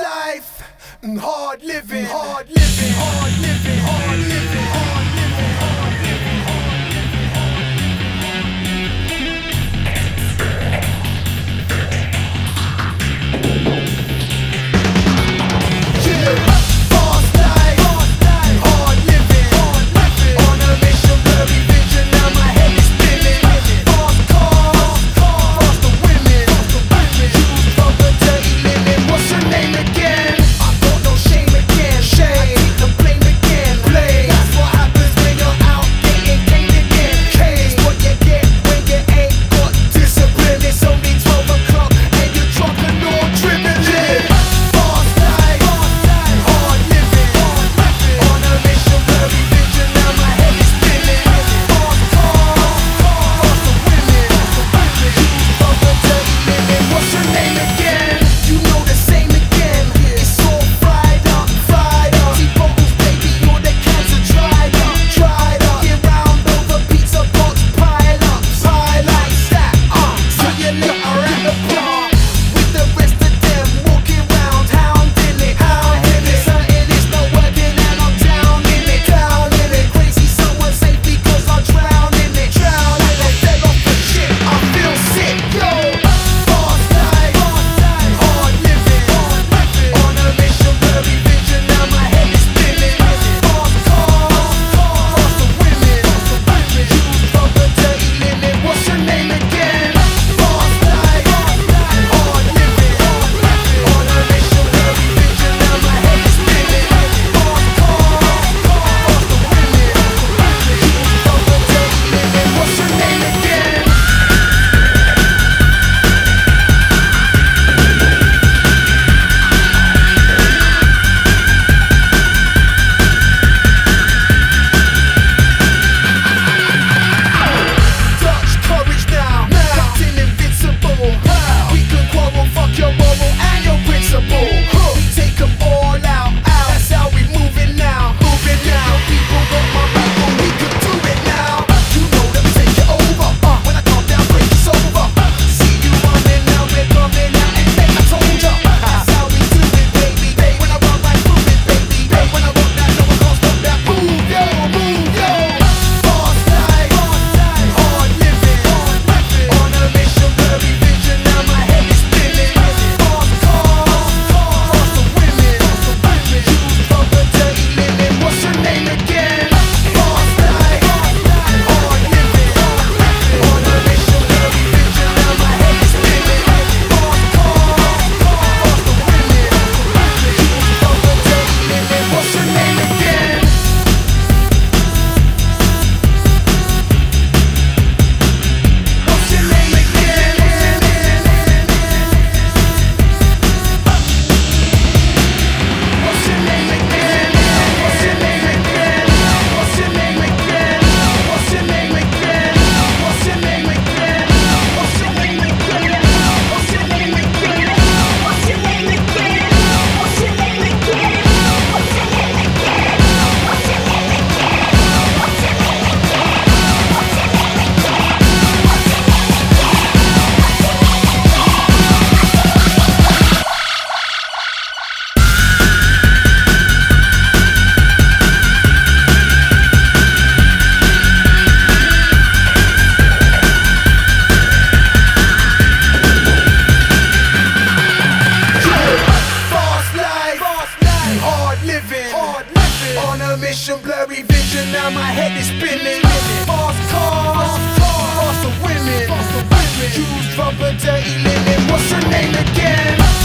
life, hard living, hard living, hard living, hard living, hard living, hard living, fast life, hard living, on a mission, blurry vision, now my head is spinning. Fast cars, faster women, shoes rubber, dirty linen. What's her name again? I got no shame again. Shame, I take the blame again. Blame, that's what happens when you're out getting cane again. Cane's what you get when you ain't got discipline. It's only 12 o'clock and you're dropping all dribbling. Fast life, hard living, on a mission, blurry vision, now my head is spinning. Fast cars, faster women, shoes rubber, dirty linen. What's her name again? You know the same again. It's all fried up, fried up. Empty bottles, baby, all the cans are dried up, dried up. Get round over pizza box, pile up, pile like that. See you later at the bar with the rest of them walking round, hounding it, hounding it. Certain it's not working and I'm down in it, down in it. Crazy, someone save me 'cause I'm drowning it, drowning it. Fell off the ship, I feel sick, yo. Fast life, hard living, on a mission, blurry vision, now my head is spinning. Fast cars, faster women, shoes rubber, dirty linen. What's her name again? Fast life, hard living, on a mission, blurry vision, now my head is spinning. Fast cars, faster women, shoes rubber, dirty linen. What's her name again? Dutch courage now, Captain Invincible. We can quarrel, fuck your moral and your principle. We take them all out, that's how we moving now, moving now. Your people got my people, we can do it now. You know that we take it over, when I calm down, break it's over. See you running now, we're coming out and then I told ya. That's how we do it, baby. When I run right through it, baby. When I rock that, no one can't stop that. Move yo, fast life, hard living, on a mission, blurry vision, now my head is spinning. Fast cars, faster women, shoes rubber, dirty linen. What's her name again? Fast life, hard living, on a mission, blurry vision, now my head is spinning. Fast cars, faster women, shoes rubber, dirty linen. What's her name again? What's your name again? What's your name again? What's your name again? What's your name again? What's your name again? What's your name again? What's your name again? What's your name again? What's your name again? What's your name again? What's your name again? What's your name Fast life, hard living, on a mission, blurry vision, now my head is spinning. Fast cars, faster women, shoes rubber, dirty linen. What's her name again?